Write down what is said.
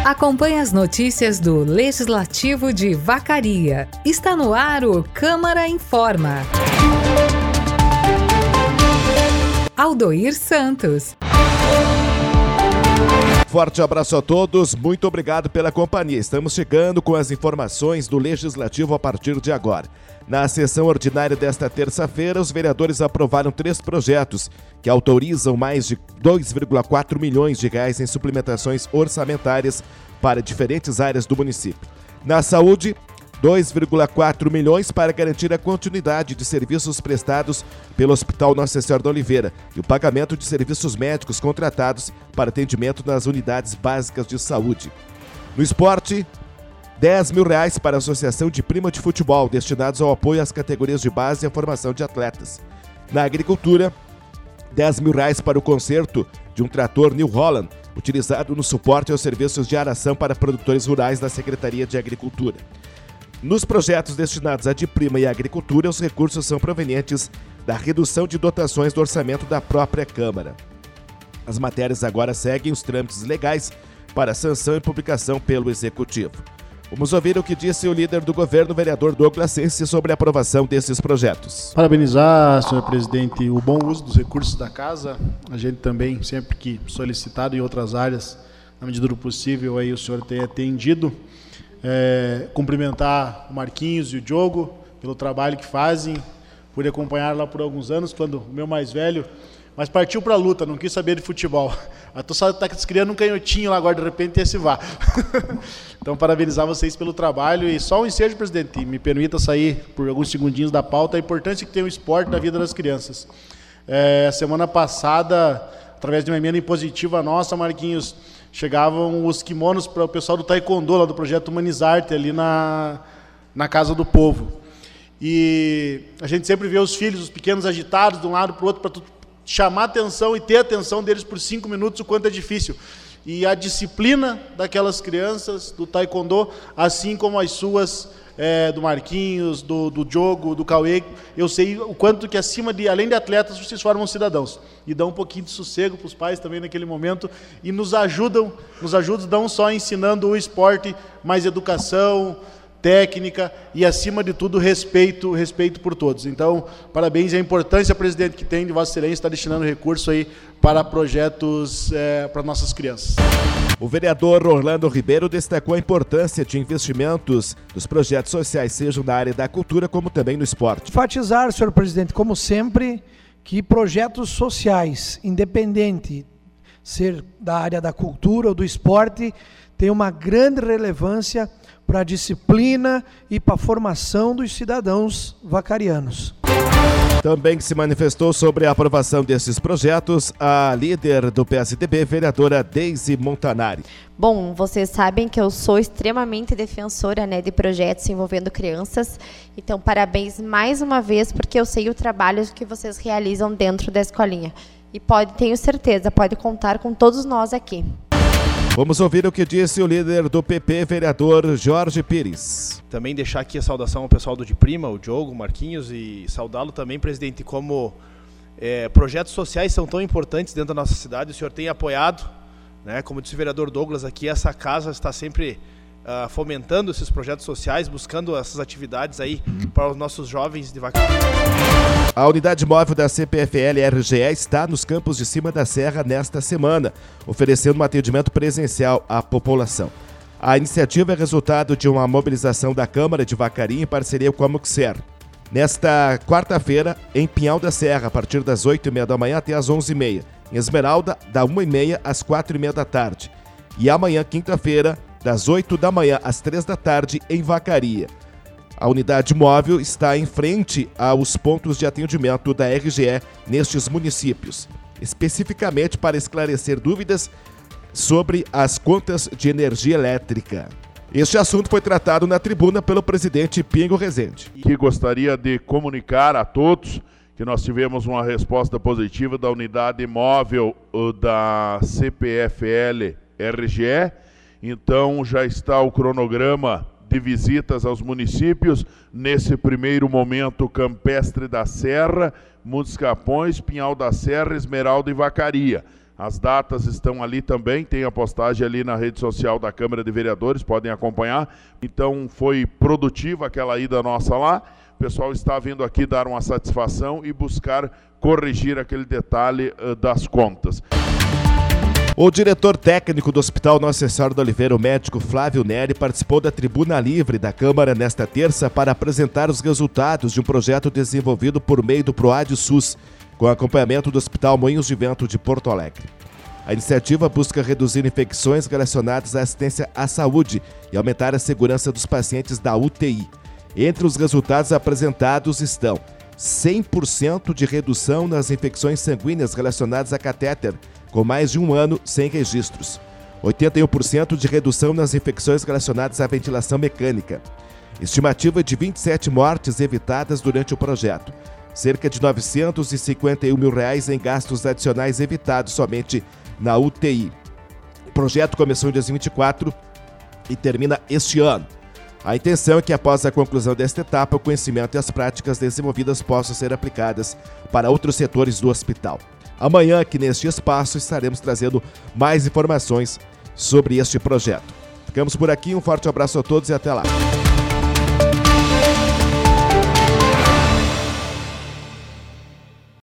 Acompanhe as notícias do Legislativo de Vacaria. Está no ar o Câmara Informa. Aldoir Santos. Forte abraço a todos, muito obrigado pela companhia. Estamos chegando com as informações do Legislativo a partir de agora. Na sessão ordinária desta terça-feira, os vereadores aprovaram 3 projetos que autorizam mais de 2,4 milhões de reais em suplementações orçamentárias para diferentes áreas do município. Na saúde, 2,4 milhões para garantir a continuidade de serviços prestados pelo Hospital Nossa Senhora da Oliveira e o pagamento de serviços médicos contratados para atendimento nas unidades básicas de saúde. No esporte, R$10 mil para a Associação de Prima de Futebol, destinados ao apoio às categorias de base e à formação de atletas. Na agricultura, R$10 mil para o conserto de um trator New Holland, utilizado no suporte aos serviços de aração para produtores rurais da Secretaria de Agricultura. Nos projetos destinados à DIPRIMA e à agricultura, os recursos são provenientes da redução de dotações do orçamento da própria Câmara. As matérias agora seguem os trâmites legais para sanção e publicação pelo Executivo. Vamos ouvir o que disse o líder do governo, vereador Douglas Sense, sobre a aprovação desses projetos. Parabenizar, senhor presidente, o bom uso dos recursos da casa. A gente também, sempre que solicitado em outras áreas, na medida do possível, aí o senhor tem atendido. Cumprimentar o Marquinhos e o Diogo pelo trabalho que fazem, pude acompanhar lá por alguns anos, quando o meu mais velho, mas partiu para a luta, não quis saber de futebol. A torcida está criando um canhotinho lá agora, de repente esse vá. Então, parabenizar vocês pelo trabalho e só um ensejo, presidente, me permita sair por alguns segundinhos da pauta, a importância que tem o esporte na vida das crianças. Semana passada, através de uma emenda impositiva nossa, Marquinhos, chegavam os kimonos para o pessoal do Taekwondo, lá do projeto Humanizarte, ali na Casa do Povo. E a gente sempre vê os filhos, os pequenos agitados de um lado para o outro, para chamar a atenção e ter a atenção deles por 5 minutos, o quanto é difícil. E a disciplina daquelas crianças do Taekwondo, assim como as suas, do Marquinhos, do Diogo, do Cauê, eu sei o quanto que além de atletas, vocês formam cidadãos. E dão um pouquinho de sossego para os pais também naquele momento e nos ajudam não só ensinando o esporte, mas educação, técnica e, acima de tudo, respeito por todos. Então, parabéns à importância, presidente, que tem de Vossa Excelência estar destinando recurso aí para projetos para nossas crianças. O vereador Orlando Ribeiro destacou a importância de investimentos dos projetos sociais, sejam na área da cultura como também no esporte. Enfatizar, senhor presidente, como sempre, que projetos sociais, independente ser da área da cultura ou do esporte, tem uma grande relevância para a disciplina e para a formação dos cidadãos vacarianos. Também se manifestou sobre a aprovação desses projetos a líder do PSDB, vereadora Deise Montanari. Bom, vocês sabem que eu sou extremamente defensora, de projetos envolvendo crianças. Então, parabéns mais uma vez, porque eu sei o trabalho que vocês realizam dentro da escolinha. E tenho certeza, pode contar com todos nós aqui. Vamos ouvir o que disse o líder do PP, vereador Jorge Pires. Também deixar aqui a saudação ao pessoal do DIPRIMA, o Diogo, o Marquinhos, e saudá-lo também, presidente, como projetos sociais são tão importantes dentro da nossa cidade, o senhor tem apoiado, como disse o vereador Douglas aqui, essa casa está sempre fomentando esses projetos sociais, buscando essas atividades aí para os nossos jovens de Vacaria. A unidade móvel da CPFL-RGE está nos campos de cima da serra nesta semana, oferecendo um atendimento presencial à população. A iniciativa é resultado de uma mobilização da Câmara de Vacaria em parceria com a Muxer. Nesta quarta-feira, em Pinhal da Serra, a partir das 8h30 da manhã até as 11h30. Em Esmeralda, da 1h30 às 4h30 da tarde. E amanhã, quinta-feira, das 8 da manhã às 3 da tarde, em Vacaria. A unidade móvel está em frente aos pontos de atendimento da RGE nestes municípios, especificamente para esclarecer dúvidas sobre as contas de energia elétrica. Este assunto foi tratado na tribuna pelo presidente Pingo Rezende. Que gostaria de comunicar a todos que nós tivemos uma resposta positiva da unidade móvel da CPFL-RGE. Então já está o cronograma de visitas aos municípios, nesse primeiro momento Campestre da Serra, Montes Capões, Pinhal da Serra, Esmeralda e Vacaria. As datas estão ali também, tem a postagem ali na rede social da Câmara de Vereadores, podem acompanhar. Então foi produtiva aquela ida nossa lá. O pessoal está vindo aqui dar uma satisfação e buscar corrigir aquele detalhe das contas. O diretor técnico do Hospital Nossa Senhora do Oliveira, o médico Flávio Neri, participou da tribuna livre da Câmara nesta terça para apresentar os resultados de um projeto desenvolvido por meio do PROAD SUS, com acompanhamento do Hospital Moinhos de Vento de Porto Alegre. A iniciativa busca reduzir infecções relacionadas à assistência à saúde e aumentar a segurança dos pacientes da UTI. Entre os resultados apresentados estão 100% de redução nas infecções sanguíneas relacionadas a catéter, com mais de um ano sem registros. 81% de redução nas infecções relacionadas à ventilação mecânica. Estimativa de 27 mortes evitadas durante o projeto. Cerca de R$ 951 mil em gastos adicionais evitados somente na UTI. O projeto começou em 2024 e termina este ano. A intenção é que, após a conclusão desta etapa, o conhecimento e as práticas desenvolvidas possam ser aplicadas para outros setores do hospital. Amanhã, aqui neste espaço, estaremos trazendo mais informações sobre este projeto. Ficamos por aqui, um forte abraço a todos e até lá.